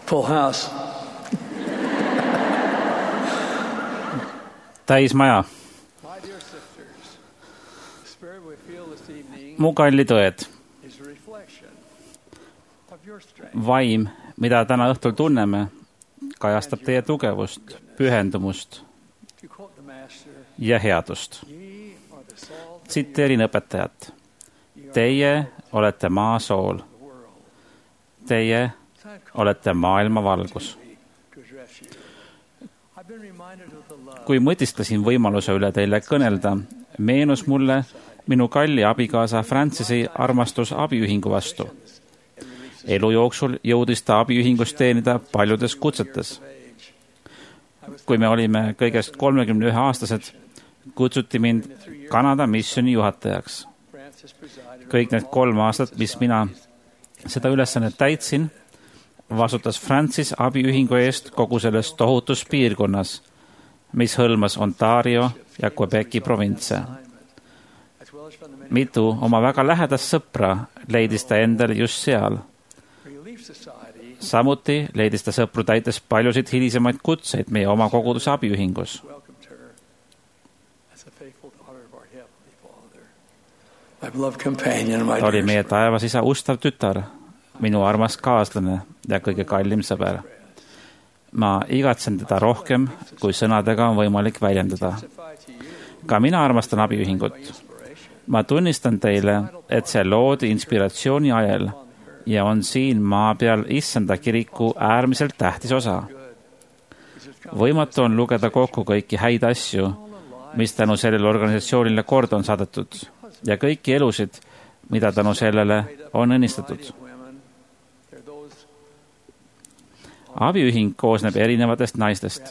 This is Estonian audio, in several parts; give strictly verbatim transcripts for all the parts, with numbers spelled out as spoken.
Full house. Täis maja. Mu kallid õed. Vaim, mida täna õhtul tunneme, kajastab teie tugevust, pühendumust ja headust. Tsiteerin õpetajat. Teie olete maa sool. Teie olete maailma valgus. Kui mõtisklesin võimaluse üle teile kõnelda, meenus mulle minu kalli abikaasa Francisi armastus abiühingu vastu. Elu jooksul jõudis ta abiühingus teenida paljudes kutsetes. Kui me olime kõigest kolmekümne ühe aastased, kutsuti mind Kanada missiooni juhatajaks. Kõik need kolm aastat, mis mina seda ülesannet täitsin, vastutas Francis abiühingu eest kogu selles tohutus piirkonnas, mis hõlmas Ontario ja Quebeci provintse. Mitu oma väga lähedast sõpra leidis ta endale just seal. Samuti leidis ta sõpru täites paljusid hilisemaid kutseid meie oma koguduse abiühingus. Ta oli meie taevas isa ustav tütar, minu armas kaaslane ja kõige kallim sõber. Ma igatsen teda rohkem, kui sõnadega on võimalik väljendada. Ka mina armastan abiühingut. Ma tunnistan teile, et see loodi inspiratsiooni ajal ja on siin maa peal issanda kiriku äärmiselt tähtis osa. Võimatu on lugeda kokku kõiki häid asju, mis tänu sellele organisatsioonile korda on saadetud ja kõiki elusid, mida tänu sellele on õnnistatud. Abiühing koosneb erinevatest naistest.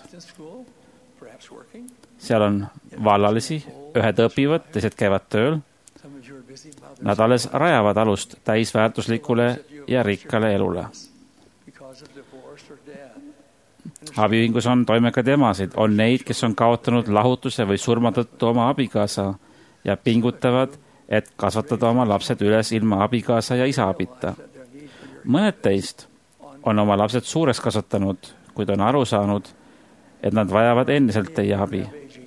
Seal on vallalisi, ühed õpivad, teised käivad tööl. Nad alles rajavad alust täisväärtuslikule ja rikkale elule. Abiühingus on toimekad emasid, on neid, kes on kaotanud lahutuse või surma tõttu oma abikaasa ja pingutavad, et kasvatada oma lapsed üles ilma abikaasa ja isa abita. Mõned teist on oma lapsed suureks kasvatanud, kuid on aru saanud, et nad vajavad endiselt teie abi.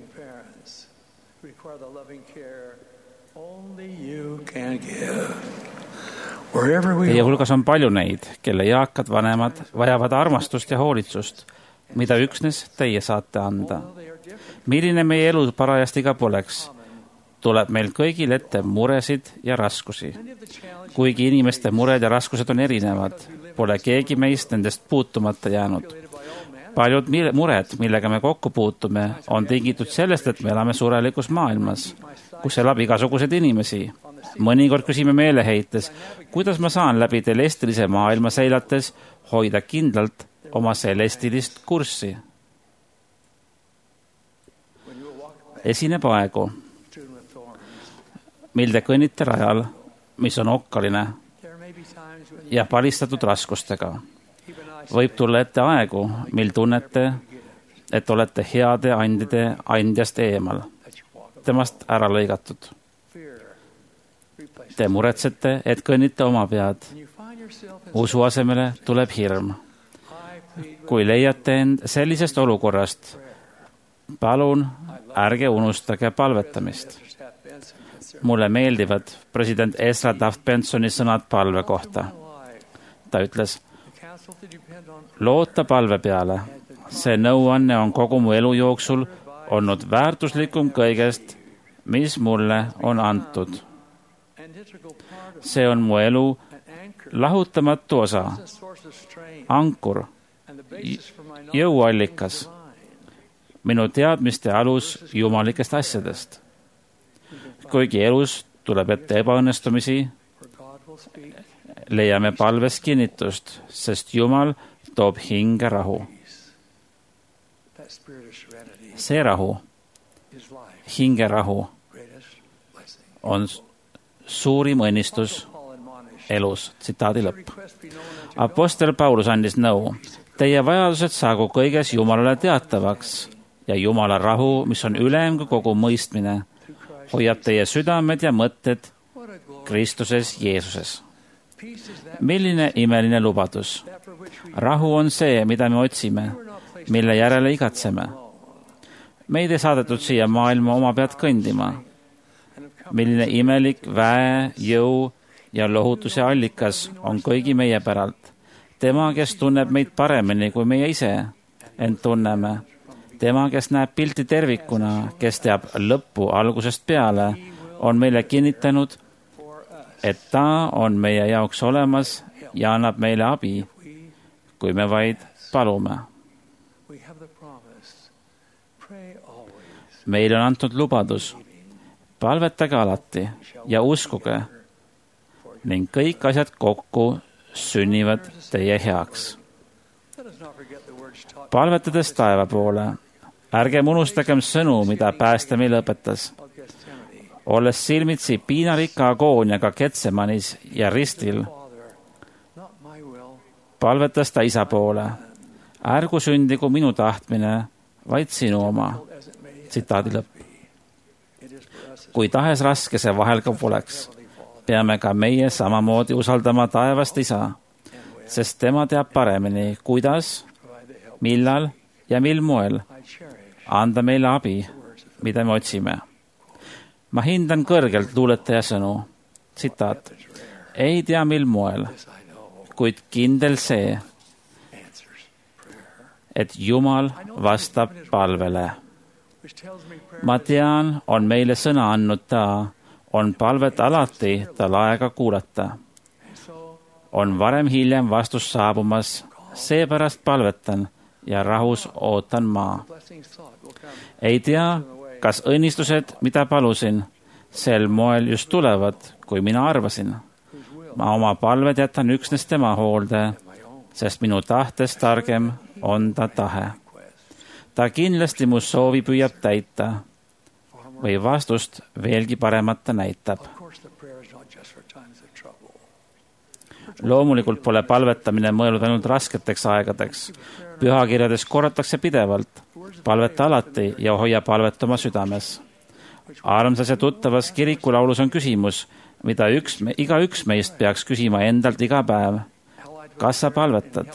Teie hulgas on palju neid, kelle eakad vanemad vajavad armastust ja hoolitsust, mida üksnes teie saate anda. Milline meie elu parajasti ka poleks, tuleb meil kõigil ette muresid ja raskusi. Kuigi inimeste mured ja raskused on erinevad, pole keegi meist nendest puutumata jäänud. Paljud mured, millega me kokku puutume, on tingitud sellest, et me elame surelikus maailmas, kus elab igasuguseid inimesi. Mõnikord küsime meeleheites, kuidas ma saan läbi telestilise maailma seilates hoida kindlalt oma celestilist kurssi. Esineb aegu, mil te kõnnite rajal, mis on okkaline ja palistatud raskustega. Võib tulla ette aegu, mil tunnete, et olete heade andide andjast eemal, temast ära lõigatud. Te muretsete, et kõnnite oma pead. Usu asemele tuleb hirm. Kui leiate end sellisest olukorrast, palun ärge unustage palvetamist. Mulle meeldivad president Ezra Taft Bensoni sõnad palve kohta. Ta ütles, loota palve peale. See nõuanne on kogu mu elu jooksul olnud väärtuslikum kõigest, mis mulle on antud. See on mu elu lahutamatu osa, ankur, jõuallikas, minu teadmiste alus jumalikest asjadest. Kuigi elus tuleb ette ebaõnnestumisi, leiame palves kinnitust, sest Jumal toob hinge rahu. See rahu, hinge rahu, on suurim õnnistus elus. Tsitaadi lõpp. Apostel Paulus andis nõu. Teie vajadused saagu kõiges Jumalale teatavaks ja Jumala rahu, mis on ülem kui kogu mõistmine, hoiab teie südamed ja mõtted Kristuses Jeesuses. Milline imeline lubadus. rahu on see, mida me otsime, mille järele igatseme. Meid ei saadetud siia maailma oma pead kõndima. Milline imelik väe, jõu ja lohutuse allikas on kõigi meie päralt. Tema, kes tunneb meid paremini kui meie ise, ent tunneme. Tema, kes näeb pilti tervikuna, kes teab lõppu algusest peale, on meile kinnitanud, et ta on meie jaoks olemas ja annab meile abi, kui me vaid palume. Meile on antud lubadus, palvetage alati ja uskuge, ning kõik asjad kokku sünnivad teie heaks. Palvetades taeva poole, ärgem unustagem sõnu, mida pääste meile õpetas. Olles silmitsi piinarikka agooniaga Getsemanis ja ristil, palvetas ta isa poole, ärgu sündigu minu tahtmine, vaid sinu oma. Tsitaadi lõpp. Kui tahes raske see vahel ka poleks, peame ka meie samamoodi usaldama taevast isa, sest tema teab paremini, kuidas, millal ja mil moel anda meile abi, mida me otsime. Ma hindan kõrgelt luuletaja sõnu. Tsitaat. Ei tea mil moel, kuid kindel see, et Jumal vastab palvele. Ma tean, on meile sõna andnud ta, on palvet alati tal aega kuulata. On varem hiljem vastus saabumas, seepärast palvetan ja rahus ootan ma. Ei tea, kas õnnistused, mida palusin, sel moel just tulevad, kui mina arvasin. Ma oma palved jätan üksnes tema hoolde, sest minu tahtest targem on ta tahe. Ta kindlasti mu soovi püüab täita või vastust veelgi paremat ta näitab. Loomulikult pole palvetamine mõeldud ainult rasketeks aegadeks. Pühakirjades korratakse pidevalt, palveta alati ja hoia palvet oma südames. Armsas ja tuttavas kirikulaulus on küsimus, mida üks, iga üks meist peaks küsima endalt iga päev. Kas sa palvetad?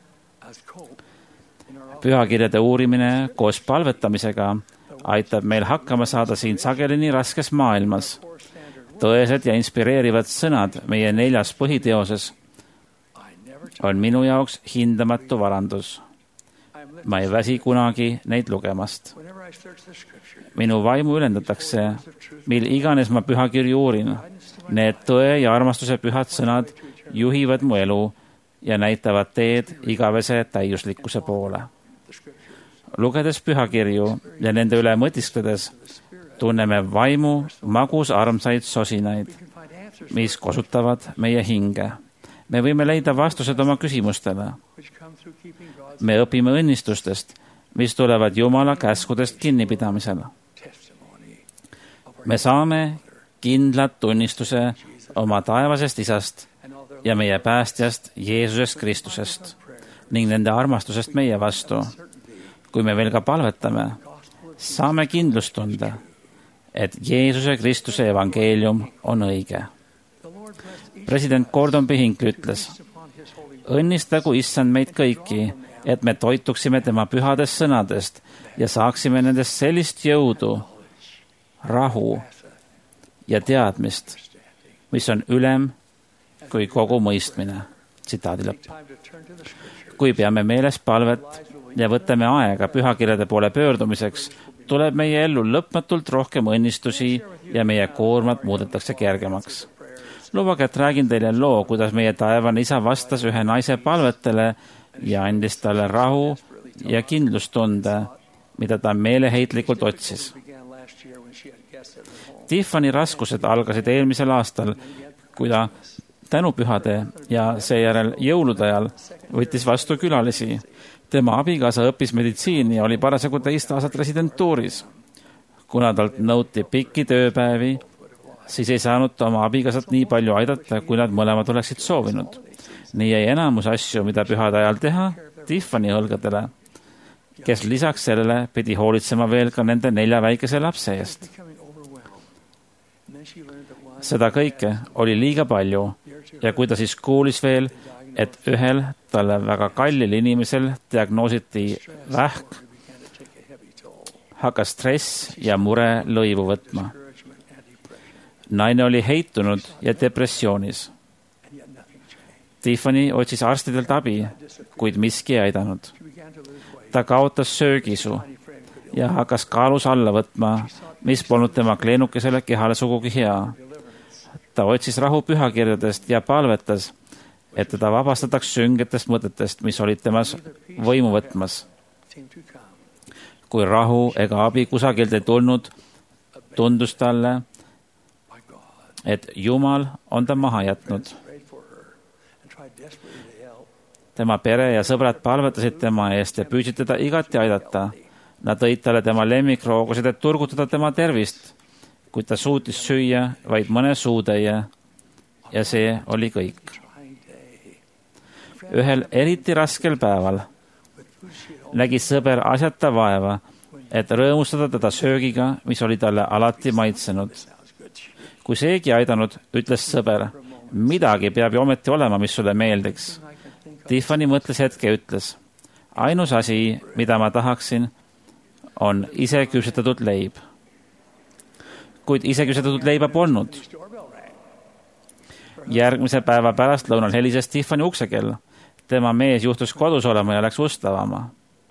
Pühakirjade uurimine koos palvetamisega aitab meil hakkama saada siin sageli nii raskes maailmas. Tõesed ja inspireerivad sõnad meie neljas põhiteoses on minu jaoks hindamatu varandus. Ma ei väsi kunagi neid lugemast. Minu vaimu ülendatakse, mil iganes ma pühakirju uurin. Need tõe ja armastuse pühad sõnad juhivad mu elu ja näitavad teed igavese täiuslikkuse poole. Lugedes pühakirju ja nende üle mõtiskledes, tunneme vaimu magus armsaid sosinaid, mis kosutavad meie hinge. Me võime leida vastused oma küsimustele. Me õpime õnnistustest, mis tulevad Jumala käskudest kinnipidamisel. Me saame kindlat tunnistuse oma taevasest isast ja meie päästjast Jeesusest Kristusest ning nende armastusest meie vastu. Kui me veel ka palvetame, saame kindlustunde, et Jeesuse Kristuse evangeelium on õige. President Gordon B. Hinckley ütles, õnnistagu issand meid kõiki, et me toituksime tema pühadest sõnadest ja saaksime nendest sellist jõudu, rahu ja teadmist, mis on ülem kui kogu mõistmine. Tsitaadi lõpp. Kui peame meeles palvet ja võtame aega pühakirjade poole pöördumiseks, tuleb meie ellu lõpmatult rohkem õnnistusi ja meie koormad muudetakse kergemaks. Lubage, et räägin teile loo, kuidas meie taevane isa vastas ühe naise palvetele ja andis talle rahu ja kindlustunde, mida ta meeleheitlikult otsis. Tiffany raskused algasid eelmisel aastal, kui ta tänupühade ja seejärel jõulude ajal võttis vastu külalisi. Tema abikaasa õppis meditsiini ja oli parasjagu teist aastat residentuuris. Kuna talt nõuti pikki tööpäevi, siis ei saanud ta oma abikaasat nii palju aidata, kui nad mõlemad oleksid soovinud. Nii jäi enamus asju, mida pühade ajal teha, Tiffany õlgadele, kes lisaks sellele pidi hoolitsema veel ka nende nelja väikese lapse eest. Seda kõike oli liiga palju ja kui ta siis kuulis veel, et ühel talle väga kallil inimesel diagnoositi vähk, hakkas stress ja mure lõivu võtma. Naine oli heitunud ja depressioonis. Tiffany otsis arstidelt abi, kuid miski ei aidanud. Ta kaotas söögisu ja hakkas kaalus alla võtma, mis polnud tema kleenukesele kehale sugugi hea. Ta otsis rahu pühakirjadest ja palvetas, et teda vabastataks süngetest mõtetest, mis olid temas võimu võtmas. Kui rahu ega abi kusagilt ei tulnud, tundus talle, et Jumal on ta maha jätnud. Tema pere ja sõbrad palvetasid tema eest ja püüdsid teda igati aidata. Nad tõid talle tema lemmikroogusid, et turgutada tema tervist, kuid ta suutis süüa vaid mõne suutäie ja see oli kõik. Ühel eriti raskel päeval nägi sõber asjata vaeva, et rõõmustada teda söögiga, mis oli talle alati maitsenud. Kui seegi aidanud, ütles sõber, midagi peab ju ometi olema, mis sulle meeldiks. Tiffany mõtles hetke ja ütles, ainus asi, mida ma tahaksin, on ise küpsetatud leib. Kuid ise küpsetatud leiba polnud. Järgmise päeva pärast lõunal helises Tiffany uksekell. Tema mees juhtus kodus olema ja läks ust avama.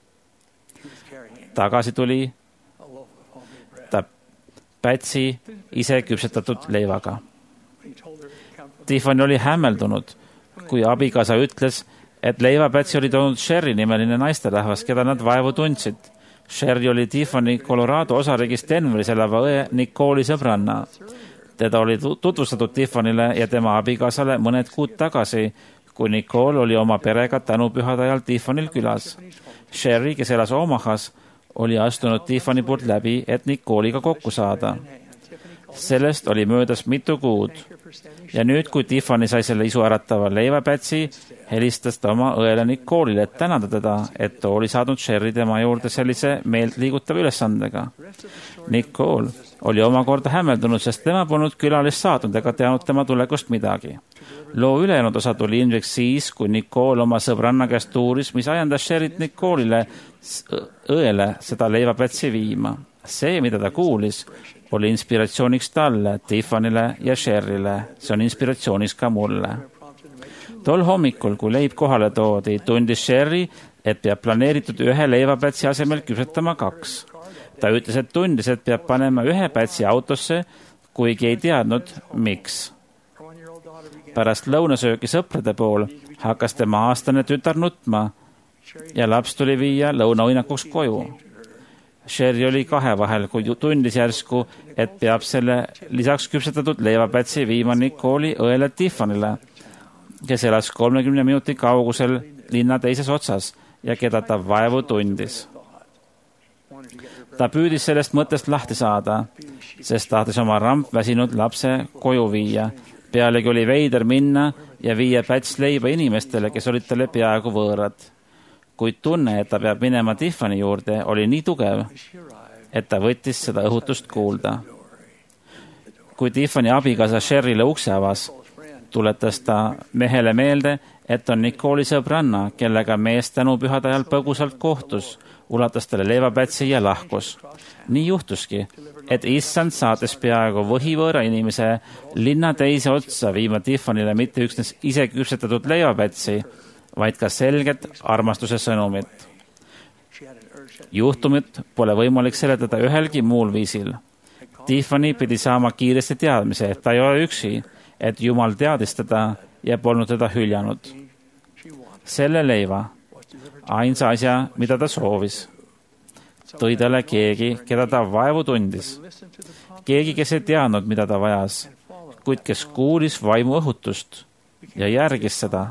Tagasi tuli ta pätsi ise küpsetatud leivaga. Tiffany oli hämmeldunud, kui abikaasa ütles, et leivapätsi oli toonud Sherry nimeline naisterahvas, keda nad vaevu tundsid. Sherry oli Tiffany Colorado osariigis Denveris elava õe Nicole'i sõbranna. Teda oli tutvustatud Tiffanyle ja tema abikaasale mõned kuud tagasi, kui Nicole oli oma perega tänupühade ajal Tiffanyl külas. Sherry, kes elas Omahas, oli astunud Tiffany poolt läbi, et Nicole'iga kokku saada. Sellest oli möödas mitu kuud. Ja nüüd, kui Tiffany sai selle isu äratava leivapätsi, helistas ta oma õele Nicole'ile, et tänada teda, et ta oli saadnud Sherry tema juurde sellise meelt liigutava ülesandega. Nicole oli omakorda hämmeldunud, sest tema polnud külalist saadnud ega teanud tema tulekust midagi. Loo ülejäänud osa tuli ilmseks siis, kui Nicole oma sõbranna käest uuris, mis ajendas Sherryt Nicole'ile õele seda leivapätsi viima. See, mida ta kuulis, oli inspiratsiooniks talle, Tiffanyle ja Sherryle. See on inspiratsiooniks ka mulle. Tol hommikul, kui leib kohale toodi, tundis Sherry, et peab planeeritud ühe leivapätsi asemel küpsetama kaks. Ta ütles, et tundis, et peab panema ühe pätsi autosse, kuigi ei teadnud, miks. Pärast lõunasööki sõprade pool hakkas tema aastane tütar nutma ja laps tuli viia lõunauinakuks koju. Sherry oli kahe vahel, kui tundis järsku, et peab selle lisaks küpsetatud leivapätsi viima Nicole'i õele Tiffanyle, kes elas kolmekümne minuti kaugusel linna teises otsas ja keda ta vaevu tundis. Ta püüdis sellest mõttest lahti saada, sest tahtis oma ramp väsinud lapse koju viia. Pealegi oli veider minna ja viia päts leiba inimestele, kes olid talle peaaegu võõrad. Kuid tunne, et ta peab minema Tiffany juurde, oli nii tugev, et ta võttis seda õhutust kuulda. Kui Tiffany abikaasa Sherryle ukse avas, tuletas ta mehele meelde, et on Nicole'i sõbranna, kellega mees tänupühade ajal põgusalt kohtus, ulatas talle leivapätsi ja lahkus. Nii juhtuski, et issand saates peaaegu võhivõõra inimese linna teise otsa viima Tiffanyle mitte üksnes ise küpsetatud leivapätsi, vaid ka selget armastuse sõnumit. Juhtumit pole võimalik seletada ühelgi muul viisil. Tiffany pidi saama kiiresti teadmise, et ta ei ole üksi, et Jumal teadis teda ja polnud teda hüljanud. Selle leiva, ainsa asja, mida ta soovis, tõi talle keegi, keda ta vaevu tundis. Keegi, kes ei teadnud, mida ta vajas, kuid kes kuulis vaimu õhutust ja järgis seda.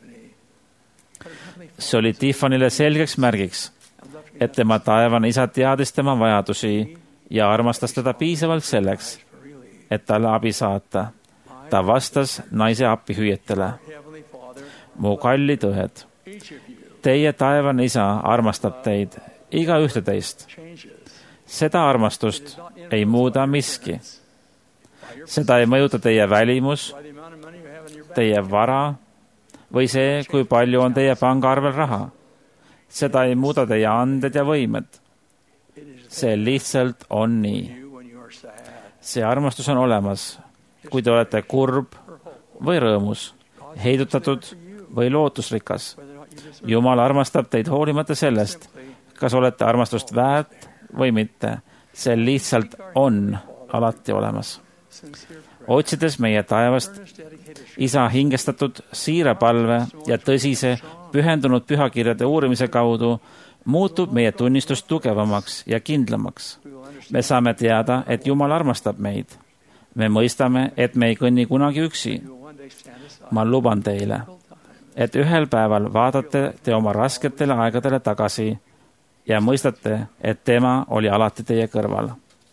See oli Tiffanyle selgeks märgiks, et tema taevane isa teadis tema vajadusi ja armastas teda piisavalt selleks, et talle abi saata. Ta vastas naise appihüüetele. Mu kallid õed, teie taevane isa armastab teid, iga ühte teist. Seda armastust ei muuda miski. Seda ei mõjuta teie välimus, teie vara või see, kui palju on teie pangaarvel raha. Seda ei muuda teie anded ja võimed. See lihtsalt on nii. See armastus on olemas, kui te olete kurb või rõõmus, heidutatud või lootusrikas. Jumal armastab teid hoolimata sellest, kas olete armastust väärt või mitte. See lihtsalt on alati olemas. Otsides meie taevast isa hingestatud siire palve ja tõsise pühendunud pühakirjade uurimise kaudu muutub meie tunnistus tugevamaks ja kindlamaks. Me saame teada, et Jumal armastab meid. Me mõistame, et me ei kõnni kunagi üksi. Ma luban teile, et ühel päeval vaatate te oma rasketele aegadele tagasi ja mõistate, et tema oli alati teie kõrval.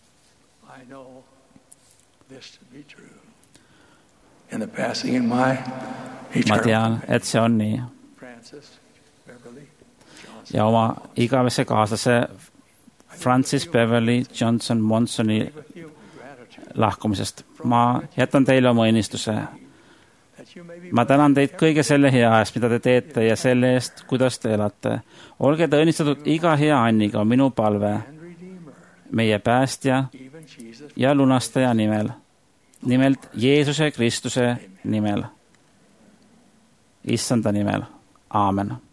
Ma tean, et see on nii. Ja oma igavese kaaslase Francis Beverly Johnson Monsoni lahkumisest. Ma jätan teile oma õnnistuse. Ma tänan teid kõige selle hea eest, mida te teete ja selle eest, kuidas te elate. Olge te õnnistatud iga hea anniga, minu palve, meie päästja ja lunastaja nimel. Nimelt Jeesuse Kristuse nimel. Issanda nimel. Aamen.